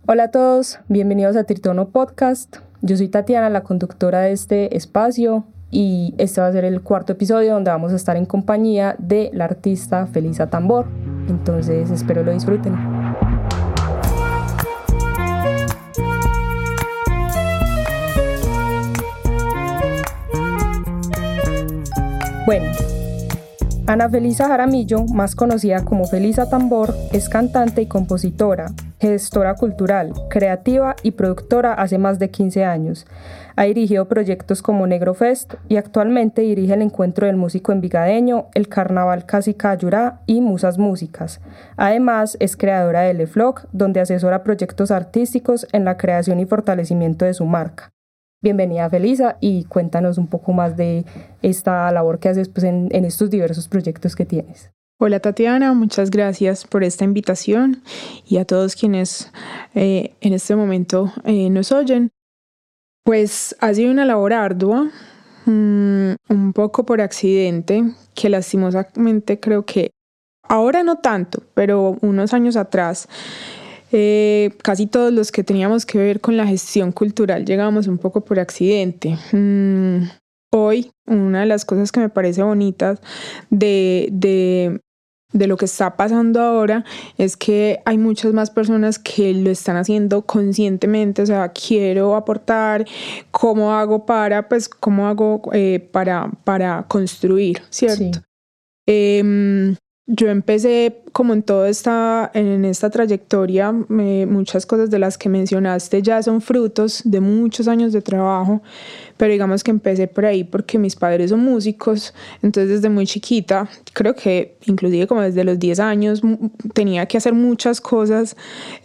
Hola a todos, bienvenidos a Tritono Podcast. Yo soy Tatiana, la conductora de este espacio, y este va a ser el cuarto episodio donde vamos a estar en compañía de la artista Felisa Tambor. Entonces espero lo disfruten. Bueno, Ana Felisa Jaramillo, más conocida como Felisa Tambor, es cantante y compositora, gestora cultural, creativa y productora hace más de 15 años. Ha dirigido proyectos como Negro Fest y actualmente dirige el Encuentro del Músico Envigadeño, el Carnaval Casica Ayurá y Musas Músicas. Además, es creadora de LeFloc, donde asesora proyectos artísticos en la creación y fortalecimiento de su marca. Bienvenida, Felisa, y cuéntanos un poco más de esta labor que haces en estos diversos proyectos que tienes. Hola Tatiana, muchas gracias por esta invitación y a todos quienes en este momento nos oyen. Pues ha sido una labor ardua, un poco por accidente, que lastimosamente creo que ahora no tanto, pero unos años atrás casi todos los que teníamos que ver con la gestión cultural llegamos un poco por accidente. Hoy, una de las cosas que me parece bonitas de lo que está pasando ahora es que hay muchas más personas que lo están haciendo conscientemente. O sea, quiero aportar, ¿cómo hago para construir, ¿cierto? Sí. Yo empecé como en esta trayectoria, muchas cosas de las que mencionaste ya son frutos de muchos años de trabajo, pero digamos que empecé por ahí porque mis padres son músicos, entonces desde muy chiquita, creo que inclusive como desde los 10 años, tenía que hacer muchas cosas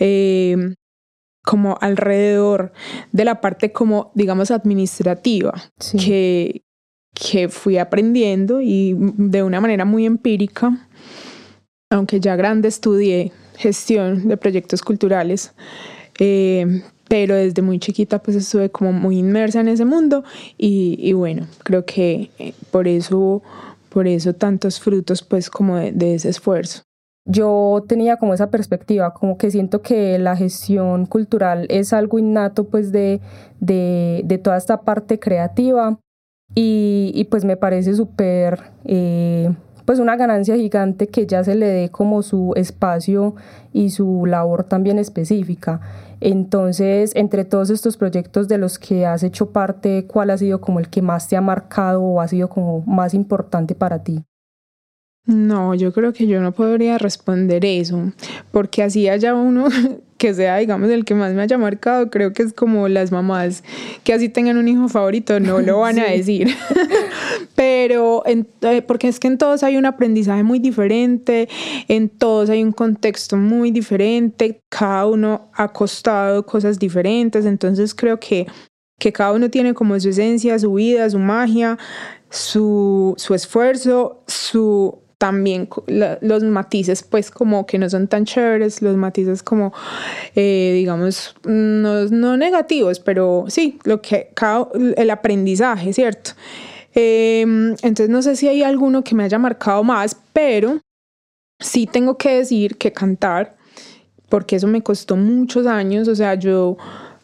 como alrededor de la parte como, digamos, administrativa, sí, que fui aprendiendo y de una manera muy empírica. Aunque ya grande estudié gestión de proyectos culturales, pero desde muy chiquita pues estuve como muy inmersa en ese mundo y bueno, creo que por eso tantos frutos pues como de ese esfuerzo. Yo tenía como esa perspectiva, como que siento que la gestión cultural es algo innato pues de toda esta parte creativa y pues me parece súper... pues una ganancia gigante que ya se le dé como su espacio y su labor también específica. Entonces, entre todos estos proyectos de los que has hecho parte, ¿cuál ha sido como el que más te ha marcado o ha sido como más importante para ti? No, yo creo que yo no podría responder eso, porque así haya uno que sea, digamos, el que más me haya marcado, creo que es como las mamás que así tengan un hijo favorito, no lo van a decir. Pero, porque es que en todos hay un aprendizaje muy diferente, en todos hay un contexto muy diferente, cada uno ha costado cosas diferentes, entonces creo que cada uno tiene como su esencia, su vida, su magia, su esfuerzo, también los matices pues como que no son tan chéveres, los matices como digamos no negativos, pero sí el aprendizaje, ¿cierto? Entonces no sé si hay alguno que me haya marcado más, pero sí tengo que decir que cantar, porque eso me costó muchos años. O sea, yo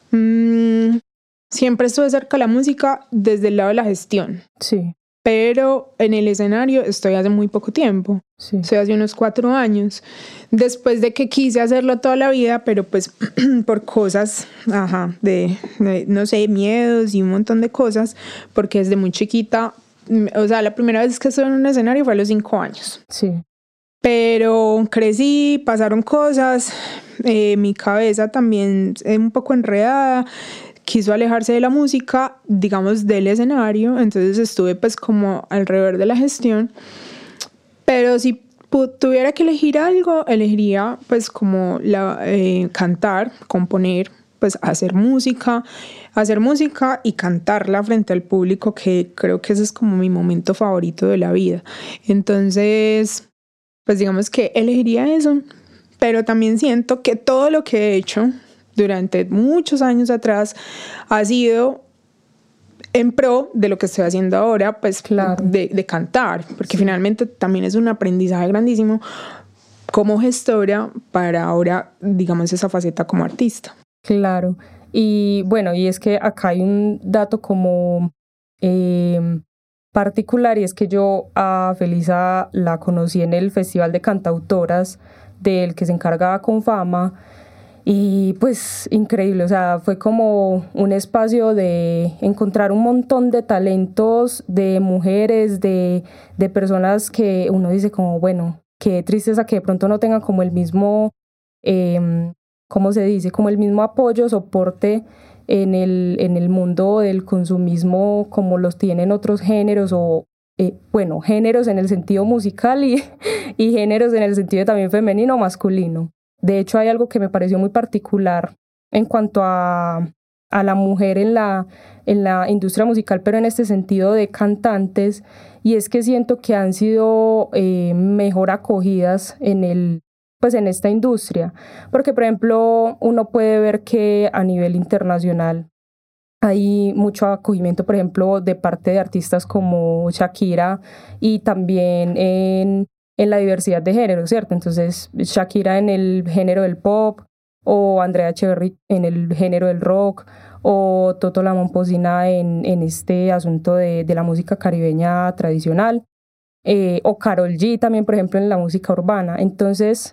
siempre estuve cerca de la música desde el lado de la gestión. Sí. Pero en el escenario estoy hace muy poco tiempo, sí. Estoy hace unos 4 años, después de que quise hacerlo toda la vida, pero pues por cosas, de no sé, miedos y un montón de cosas, porque desde muy chiquita, o sea, la primera vez que estuve en un escenario fue a los 5 años. Sí. Pero crecí, pasaron cosas, mi cabeza también es un poco enredada, quiso alejarse de la música, digamos del escenario, entonces estuve pues como alrededor de la gestión, pero si tuviera que elegir algo, elegiría pues como cantar, componer, pues hacer música y cantarla frente al público, que creo que ese es como mi momento favorito de la vida. Entonces, pues digamos que elegiría eso, pero también siento que todo lo que he hecho durante muchos años atrás ha sido en pro de lo que estoy haciendo ahora, pues claro, de cantar, porque sí, finalmente también es un aprendizaje grandísimo como gestora para ahora, digamos, esa faceta como artista. Claro. Y bueno, y es que acá hay un dato como particular, y es que yo a Felisa la conocí en el Festival de Cantautoras del que se encargaba con Fama. Y pues increíble, o sea, fue como un espacio de encontrar un montón de talentos, de mujeres, de personas que uno dice como, bueno, qué tristeza que de pronto no tengan como el mismo, ¿cómo se dice? Como el mismo apoyo, soporte en el mundo del consumismo como los tienen otros géneros o, bueno, géneros en el sentido musical y géneros en el sentido también femenino o masculino. De hecho, hay algo que me pareció muy particular en cuanto a la mujer en la industria musical, pero en este sentido de cantantes, y es que siento que han sido mejor acogidas pues en esta industria, porque por ejemplo uno puede ver que a nivel internacional hay mucho acogimiento, por ejemplo, de parte de artistas como Shakira y también en la diversidad de géneros, ¿cierto? Entonces, Shakira en el género del pop, o Andrea Echeverry en el género del rock, o Toto la Momposina en este asunto de la música caribeña tradicional, o Karol G también, por ejemplo, en la música urbana. Entonces,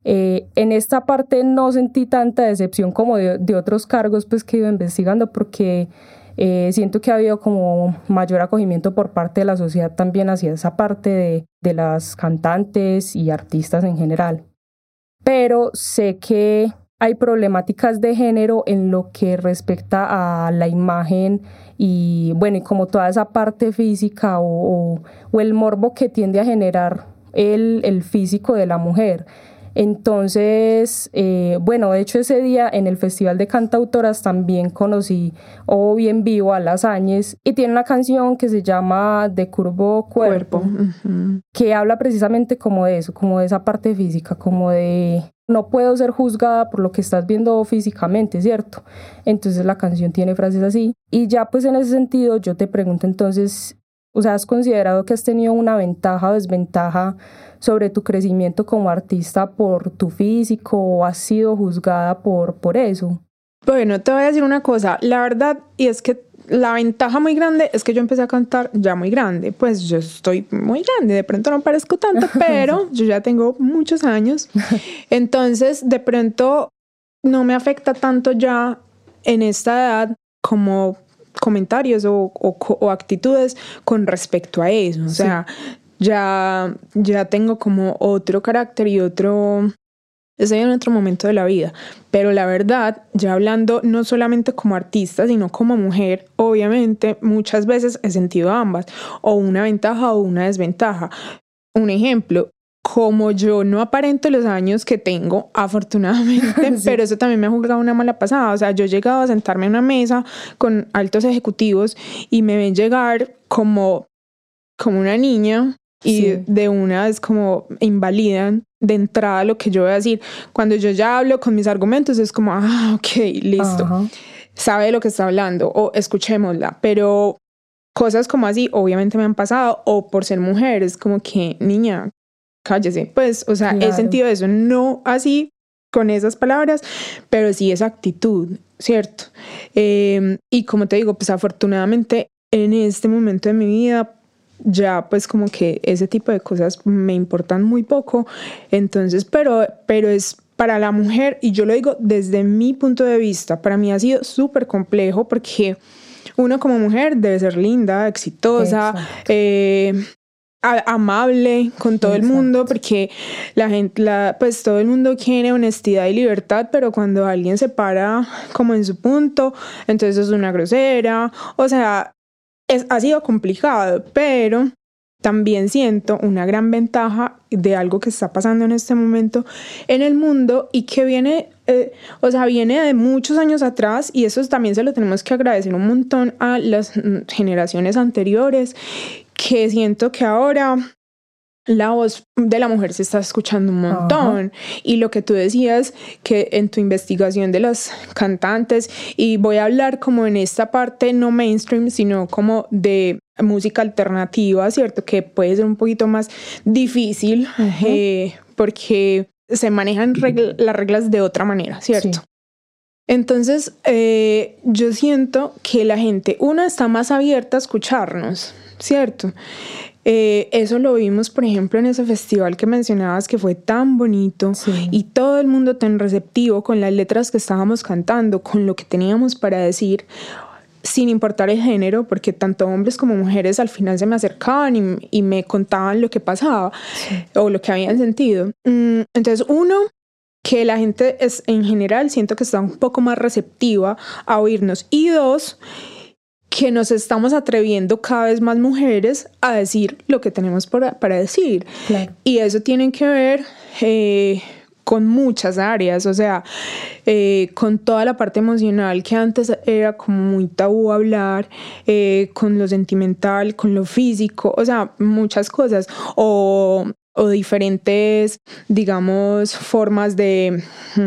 en esta parte no sentí tanta decepción como de otros cargos pues, que he ido investigando, porque siento que ha habido como mayor acogimiento por parte de la sociedad también hacia esa parte de las cantantes y artistas en general. Pero sé que hay problemáticas de género en lo que respecta a la imagen y bueno, y como toda esa parte física o el morbo que tiende a generar el físico de la mujer. Entonces, bueno, de hecho ese día en el Festival de Cantautoras también conocí o vi en vivo a Las Áñez, y tiene una canción que se llama De Curvo Cuerpo. Uh-huh. Que habla precisamente como de eso, como de esa parte física, como de no puedo ser juzgada por lo que estás viendo físicamente, ¿cierto? Entonces la canción tiene frases así, y ya pues en ese sentido yo te pregunto entonces, o sea, ¿has considerado que has tenido una ventaja o desventaja sobre tu crecimiento como artista por tu físico, o has sido juzgada por eso? Bueno, te voy a decir una cosa, la verdad, y es que la ventaja muy grande es que yo empecé a cantar ya muy grande, pues yo estoy muy grande, de pronto no parezco tanto, pero yo ya tengo muchos años, entonces de pronto no me afecta tanto ya en esta edad como comentarios o actitudes con respecto a eso, o sea, ya tengo como otro carácter y estoy en otro momento de la vida, pero la verdad, ya hablando no solamente como artista, sino como mujer, obviamente muchas veces he sentido ambas, o una ventaja o una desventaja. Un ejemplo, como yo no aparento los años que tengo, afortunadamente, sí. Pero eso también me ha jugado una mala pasada. O sea, yo he llegado a sentarme en una mesa con altos ejecutivos y me ven llegar como una niña y sí. De una es como invalidan de entrada lo que yo voy a decir. Cuando yo ya hablo con mis argumentos es como, ok, listo. Uh-huh. Sabe lo que está hablando o escuchémosla. Pero cosas como así obviamente me han pasado, o por ser mujer es como que, niña, cállese. Pues, o sea, claro. He sentido eso, no así con esas palabras, pero sí esa actitud, ¿cierto? Y como te digo, pues afortunadamente en este momento de mi vida ya pues como que ese tipo de cosas me importan muy poco, entonces pero es para la mujer, y yo lo digo desde mi punto de vista, para mí ha sido súper complejo, porque uno como mujer debe ser linda, exitosa, amable con todo el mundo, porque la gente, pues todo el mundo quiere honestidad y libertad, pero cuando alguien se para como en su punto, entonces es una grosera, o sea, ha sido complicado, pero también siento una gran ventaja de algo que está pasando en este momento en el mundo y que viene de muchos años atrás, y eso también se lo tenemos que agradecer un montón a las generaciones anteriores, que siento que ahora la voz de la mujer se está escuchando un montón. Uh-huh. Y lo que tú decías, que en tu investigación de las cantantes, y voy a hablar como en esta parte no mainstream, sino como de música alternativa, ¿cierto? Que puede ser un poquito más difícil, uh-huh. Porque se manejan las reglas de otra manera, ¿cierto? Sí. Entonces, yo siento que la gente, una, está más abierta a escucharnos, ¿cierto? Eso lo vimos, por ejemplo, en ese festival que mencionabas que fue tan bonito, sí, y todo el mundo tan receptivo con las letras que estábamos cantando, con lo que teníamos para decir, sin importar el género, porque tanto hombres como mujeres al final se me acercaban y me contaban lo que pasaba, sí, o lo que habían sentido. Entonces, uno, que la gente es, en general, siento que está un poco más receptiva a oírnos, y dos, que nos estamos atreviendo cada vez más mujeres a decir lo que tenemos para decir. Claro. Y eso tiene que ver con muchas áreas, o sea, con toda la parte emocional que antes era como muy tabú hablar, con lo sentimental, con lo físico, o sea, muchas cosas, o diferentes, digamos, formas de...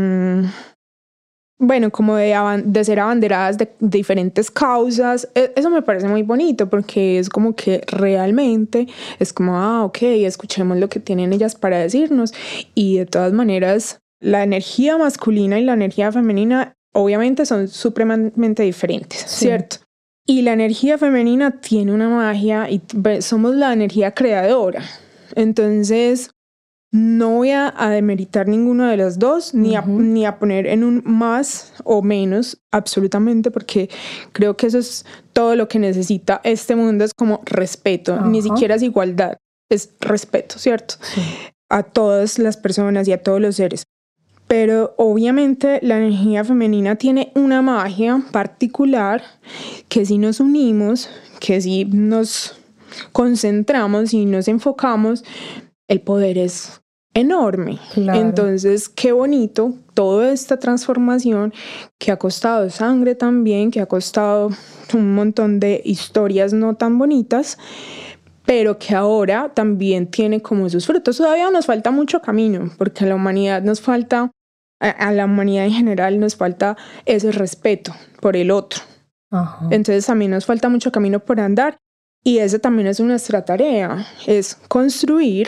bueno, como de ser abanderadas de diferentes causas. Eso me parece muy bonito porque es como que realmente es como, ok, escuchemos lo que tienen ellas para decirnos. Y de todas maneras, la energía masculina y la energía femenina obviamente son supremamente diferentes, sí, ¿cierto? Y la energía femenina tiene una magia y somos la energía creadora. Entonces, no voy a demeritar ninguno de los dos, ni a poner en un más o menos, absolutamente, porque creo que eso es todo lo que necesita este mundo, es como respeto, ni siquiera es igualdad, es respeto, ¿cierto? Sí. A todas las personas y a todos los seres. Pero obviamente la energía femenina tiene una magia particular que si nos unimos, que si nos concentramos y nos enfocamos, el poder es enorme. Claro. Entonces, qué bonito toda esta transformación que ha costado sangre también, que ha costado un montón de historias no tan bonitas, pero que ahora también tiene como sus frutos. Todavía nos falta mucho camino, porque a la humanidad nos falta, a la humanidad en general nos falta ese respeto por el otro. Ajá. Entonces también nos falta mucho camino por andar, y esa también es nuestra tarea, es construir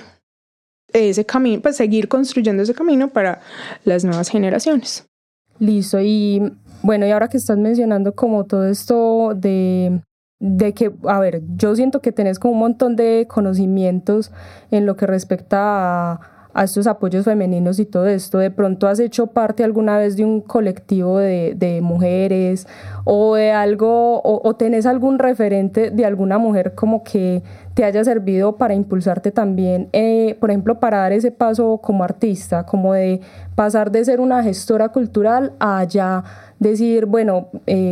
ese camino, pues seguir construyendo ese camino para las nuevas generaciones. Listo, y bueno, y ahora que estás mencionando como todo esto de que, a ver, yo siento que tenés como un montón de conocimientos en lo que respecta a estos apoyos femeninos y todo esto. ¿De pronto has hecho parte alguna vez de un colectivo de mujeres o de algo, o tenés algún referente de alguna mujer como que te haya servido para impulsarte también, por ejemplo, para dar ese paso como artista, como de pasar de ser una gestora cultural a ya decir, bueno,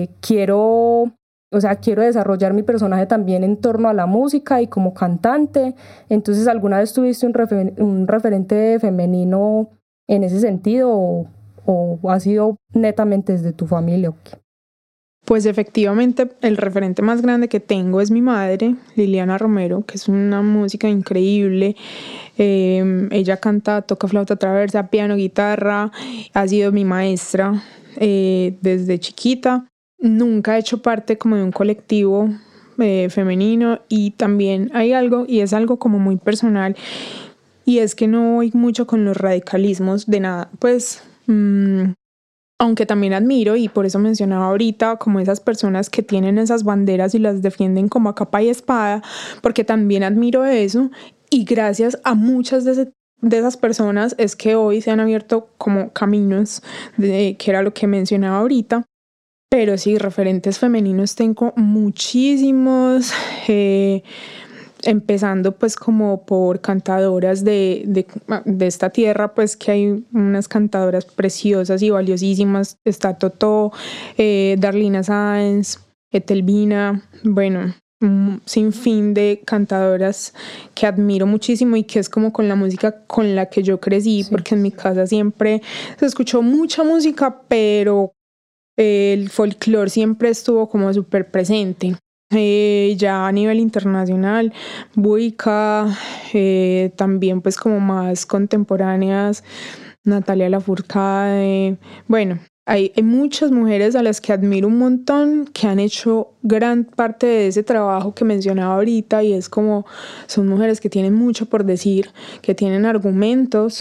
quiero desarrollar mi personaje también en torno a la música y como cantante? Entonces, ¿alguna vez tuviste un referente femenino en ese sentido o ha sido netamente desde tu familia? Pues efectivamente el referente más grande que tengo es mi madre, Liliana Romero, que es una música increíble. Ella canta, toca flauta traversa, piano, guitarra, ha sido mi maestra desde chiquita. Nunca he hecho parte como de un colectivo femenino, y también hay algo, y es algo como muy personal, y es que no voy mucho con los radicalismos de nada, pues aunque también admiro, y por eso mencionaba ahorita como esas personas que tienen esas banderas y las defienden como a capa y espada, porque también admiro eso, y gracias a muchas de esas personas es que hoy se han abierto como caminos, que era lo que mencionaba ahorita. Pero sí, referentes femeninos tengo muchísimos, empezando pues como por cantadoras de esta tierra, pues que hay unas cantadoras preciosas y valiosísimas. Está Totó, Darlina Sáenz, Etelvina, bueno, un sinfín de cantadoras que admiro muchísimo y que es como con la música con la que yo crecí, sí, porque en mi casa siempre se escuchó mucha música, pero el folclore siempre estuvo como súper presente. Ya a nivel internacional, Buica, también pues como más contemporáneas, Natalia Lafourcade. Bueno, hay muchas mujeres a las que admiro un montón, que han hecho gran parte de ese trabajo que mencionaba ahorita, y es como son mujeres que tienen mucho por decir, que tienen argumentos,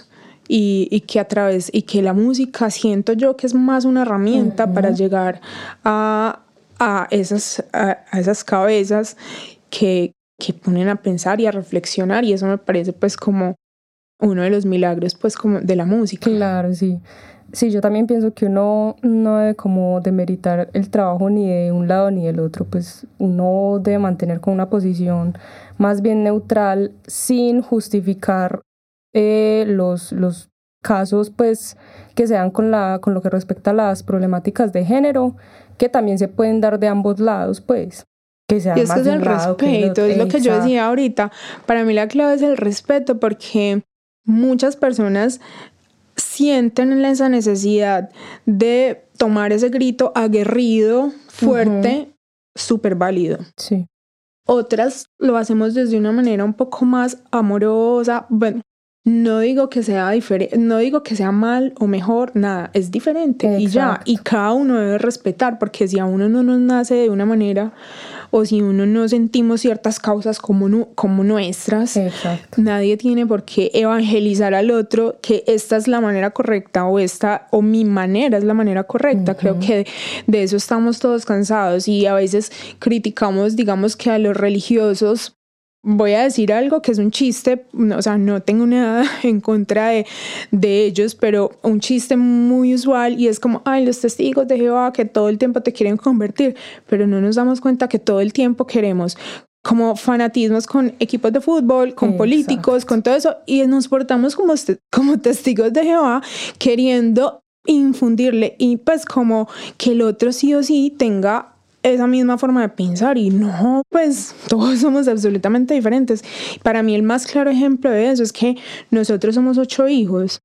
y que a través, y que la música siento yo que es más una herramienta para llegar a esas cabezas que ponen a pensar y a reflexionar, y eso me parece pues como uno de los milagros pues como de la música. Claro, sí. Sí, yo también pienso que uno no debe como demeritar el trabajo ni de un lado ni del otro, pues uno debe mantener como una posición más bien neutral sin justificar los casos pues que se dan con lo que respecta a las problemáticas de género, que también se pueden dar de ambos lados, pues. Que sea y es más que es de el un lado que del respeto, otro. es lo que yo decía ahorita. Para mí la clave es el respeto, porque muchas personas sienten esa necesidad de tomar ese grito aguerrido, fuerte, súper válido. Sí. Otras lo hacemos desde una manera un poco más amorosa. Bueno, no digo que sea diferente, no digo que sea mal o mejor, nada, es diferente. Exacto. Y ya, y cada uno debe respetar, porque si a uno no nos nace de una manera, o si uno no sentimos ciertas causas como nuestras, exacto, nadie tiene por qué evangelizar al otro que esta es la manera correcta o mi manera es la manera correcta. Creo que de eso estamos todos cansados, y a veces criticamos, digamos, que a los religiosos. Voy a decir algo que es un chiste, o sea, no tengo nada en contra de ellos, pero un chiste muy usual, y es como, ay, los testigos de Jehová que todo el tiempo te quieren convertir, pero no nos damos cuenta que todo el tiempo queremos como fanatismos con equipos de fútbol, con políticos, con todo eso, y nos portamos como testigos de Jehová, queriendo infundirle y pues como que el otro sí o sí tenga esa misma forma de pensar, y no, pues todos somos absolutamente diferentes. Para mí el más claro ejemplo de eso es que nosotros somos 8 hijos,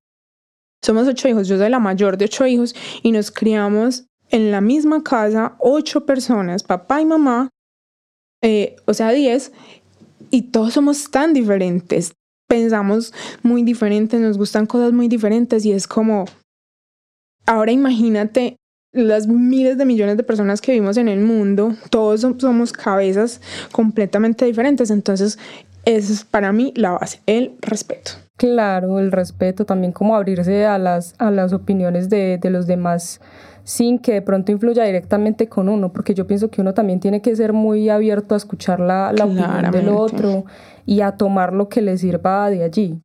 yo soy la mayor de 8 hijos, y nos criamos en la misma casa, 8 personas, papá y mamá, o sea 10, y todos somos tan diferentes, pensamos muy diferentes, nos gustan cosas muy diferentes, y es como, ahora imagínate las miles de millones de personas que vivimos en el mundo, todos somos cabezas completamente diferentes. Entonces esa es para mí la base, el respeto. Claro, el respeto, también como abrirse a las opiniones de los demás sin que de pronto influya directamente con uno, porque yo pienso que uno también tiene que ser muy abierto a escuchar la opinión del otro y a tomar lo que le sirva de allí.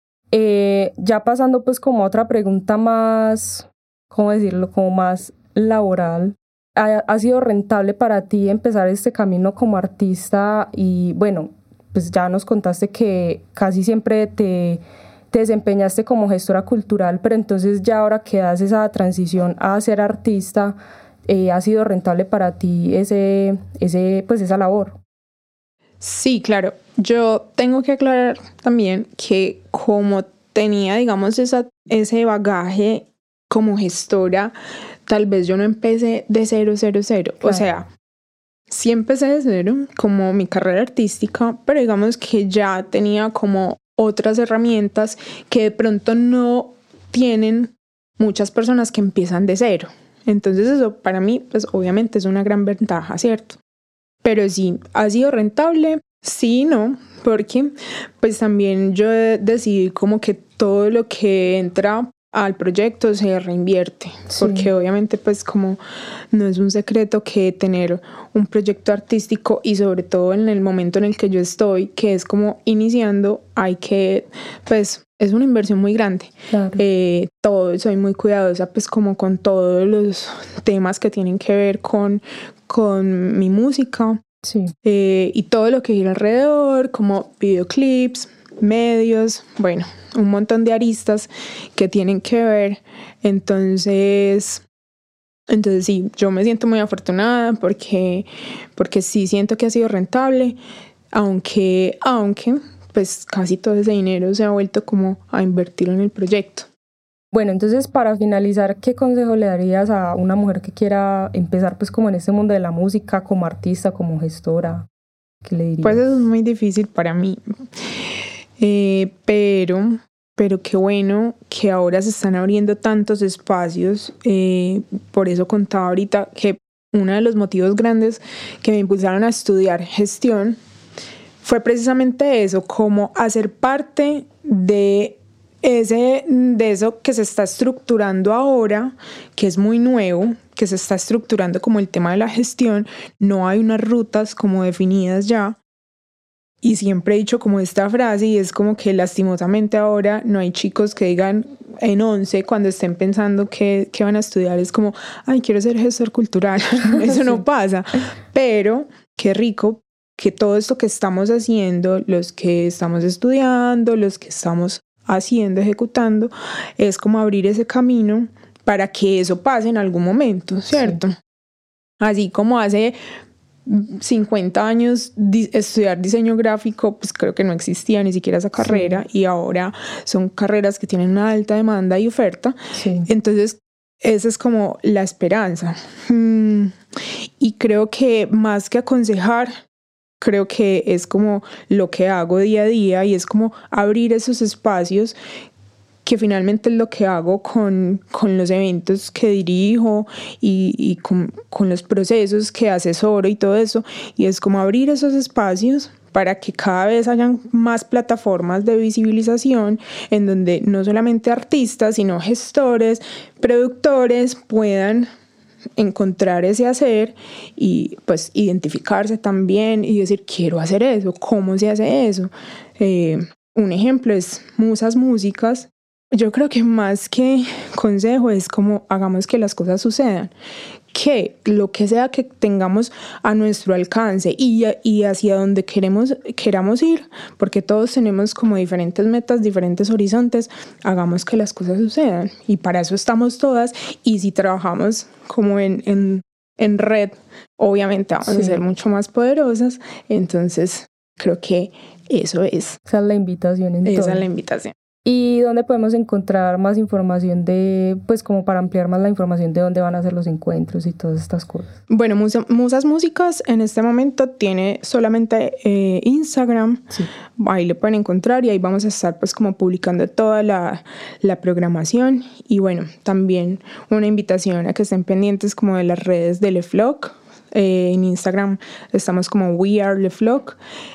Ya pasando pues como a otra pregunta más, ¿cómo decirlo? Como más laboral. ¿Ha sido rentable para ti empezar este camino como artista? Y bueno, pues ya nos contaste que casi siempre te desempeñaste como gestora cultural, pero entonces ya ahora que das esa transición a ser artista, ¿ha sido rentable para ti pues esa labor? Sí, claro. Yo tengo que aclarar también que como tenía, digamos, ese bagaje como gestora, tal vez yo no empecé de 0. Claro. O sea, sí empecé de 0 como mi carrera artística, pero digamos que ya tenía como otras herramientas que de pronto no tienen muchas personas que empiezan de 0. Entonces eso para mí, pues obviamente es una gran ventaja, ¿cierto? Pero sí, ¿ha sido rentable? Sí, no, porque pues también yo decidí como que todo lo que entra al proyecto se reinvierte, porque obviamente pues como no es un secreto que tener un proyecto artístico, y sobre todo en el momento en el que yo estoy, que es como iniciando, hay que, pues es una inversión muy grande. Claro. Soy muy cuidadosa pues como con todos los temas que tienen que ver con mi música. Sí. Y todo lo que gira alrededor, como videoclips, medios, bueno, un montón de aristas que tienen que ver. Entonces sí, yo me siento muy afortunada porque sí siento que ha sido rentable, aunque pues casi todo ese dinero se ha vuelto como a invertirlo en el proyecto. Bueno, entonces para finalizar, ¿qué consejo le darías a una mujer que quiera empezar pues como en este mundo de la música, como artista, como gestora? ¿Qué le dirías? Pues eso es muy difícil para mí, pero qué bueno que ahora se están abriendo tantos espacios. Por eso contaba ahorita que uno de los motivos grandes que me impulsaron a estudiar gestión fue precisamente eso, como hacer parte de de eso que se está estructurando ahora, que es muy nuevo, que se está estructurando como el tema de la gestión, no hay unas rutas como definidas ya. Y siempre he dicho como esta frase, y es como que lastimosamente ahora no hay chicos que digan en 11 cuando estén pensando que van a estudiar, es como, ay, quiero ser gestor cultural. Eso no pasa. Pero qué rico que todo esto que estamos haciendo, los que estamos estudiando, los que estamos haciendo, ejecutando, es como abrir ese camino para que eso pase en algún momento, ¿cierto? Sí. Así como hace 50 años estudiar diseño gráfico, pues creo que no existía ni siquiera esa carrera, sí. Y ahora son carreras que tienen una alta demanda y oferta, sí. Entonces esa es como la esperanza. Y creo que más que aconsejar, creo que es como lo que hago día a día, y es como abrir esos espacios, que finalmente es lo que hago con los eventos que dirijo y con los procesos que asesoro y todo eso, y es como abrir esos espacios para que cada vez hayan más plataformas de visibilización en donde no solamente artistas, sino gestores, productores puedan encontrar ese hacer y pues identificarse también y decir, quiero hacer eso, ¿cómo se hace eso? Un ejemplo es Musas Músicas. Yo creo que más que consejo es como hagamos que las cosas sucedan, que lo que sea que tengamos a nuestro alcance y hacia donde queramos ir, porque todos tenemos como diferentes metas, diferentes horizontes, hagamos que las cosas sucedan, y para eso estamos todas, y si trabajamos como en red, obviamente vamos a ser mucho más poderosas. Entonces creo que eso es. Esa es la invitación. Esa es la invitación. ¿Y dónde podemos encontrar más información pues como para ampliar más la información de dónde van a ser los encuentros y todas estas cosas? Bueno, Musas Músicas en este momento tiene solamente Instagram, sí. Ahí le pueden encontrar y ahí vamos a estar pues como publicando toda la programación, y bueno, también una invitación a que estén pendientes como de las redes de Le Floc. En Instagram estamos como We Are Le Floc,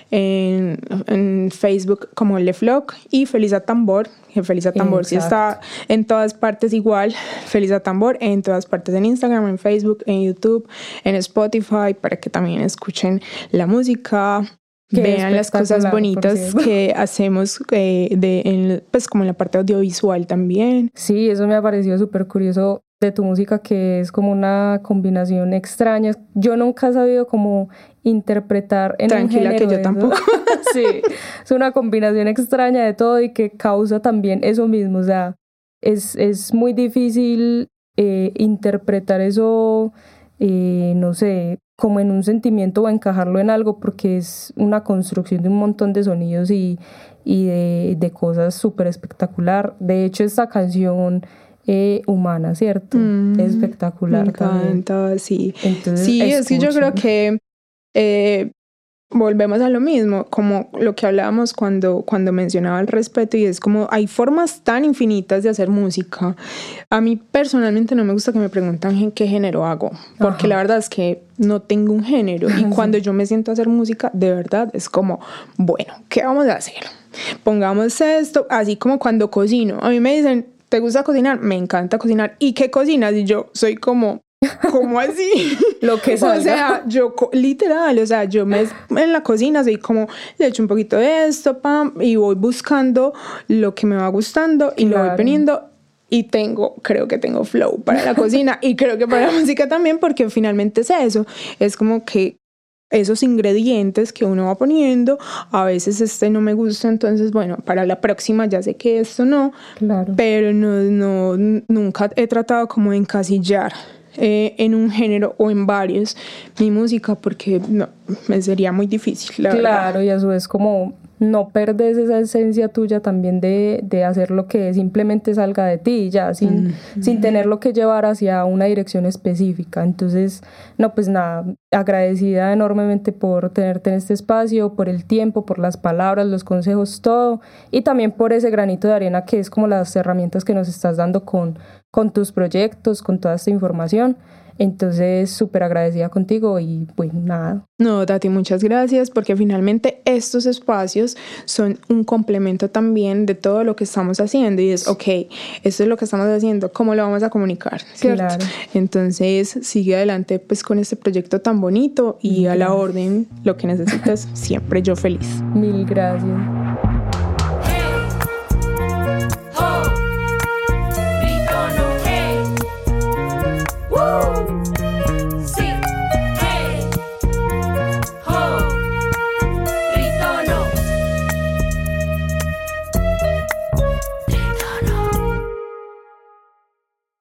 en Facebook como Le Floc, y Feliz a Tambor, que Feliz a Tambor sí está en todas partes igual, Feliz a Tambor en todas partes, en Instagram, en Facebook, en YouTube, en Spotify, para que también escuchen la música, vean las cosas bonitas que hacemos pues como en la parte audiovisual también. Sí, eso me ha parecido súper curioso de tu música, que es como una combinación extraña. Yo nunca he sabido cómo interpretar en Tranquila, un género. que yo tampoco. Sí, es una combinación extraña de todo y que causa también eso mismo. O sea, es muy difícil interpretar eso, no sé, como en un sentimiento o encajarlo en algo, porque es una construcción de un montón de sonidos y de cosas súper espectacular. De hecho, esta canción Humana, ¿cierto? Es espectacular. Me encanta, también. Sí. Entonces, sí, es que yo creo que volvemos a lo mismo, como lo que hablábamos cuando mencionaba el respeto, y es como hay formas tan infinitas de hacer música. A mí personalmente no me gusta que me preguntan en qué género hago, porque la verdad es que no tengo un género, y cuando yo me siento a hacer música, de verdad es como, bueno, ¿qué vamos a hacer? Pongamos esto, así como cuando cocino. A mí me dicen, ¿te gusta cocinar? Me encanta cocinar. ¿Y qué cocinas? Y yo soy como así. Lo que salga. O sea, yo literal, o sea, yo en la cocina soy como, le echo un poquito de esto, pam, y voy buscando lo que me va gustando y lo voy poniendo, y creo que tengo flow para la cocina y creo que para la música también, porque finalmente es eso, es como que esos ingredientes que uno va poniendo, a veces no me gusta, entonces bueno, para la próxima ya sé que esto no, pero no, nunca he tratado como de encasillar en un género o en varios mi música, porque no, me sería muy difícil, la verdad. Y a su vez como no perdes esa esencia tuya también de hacer lo que simplemente salga de ti, ya sin tenerlo que llevar hacia una dirección específica. Entonces, no, pues nada, agradecida enormemente por tenerte en este espacio, por el tiempo, por las palabras, los consejos, todo, y también por ese granito de arena que es como las herramientas que nos estás dando con tus proyectos, con toda esta información. Entonces, súper agradecida contigo y pues nada. No, Tati, muchas gracias, porque finalmente estos espacios son un complemento también de todo lo que estamos haciendo y es, ok, esto es lo que estamos haciendo, ¿cómo lo vamos a comunicar? ¿Cierto? Claro. Entonces, sigue adelante pues con este proyecto tan bonito y a la orden, lo que necesitas, siempre yo feliz. Mil gracias.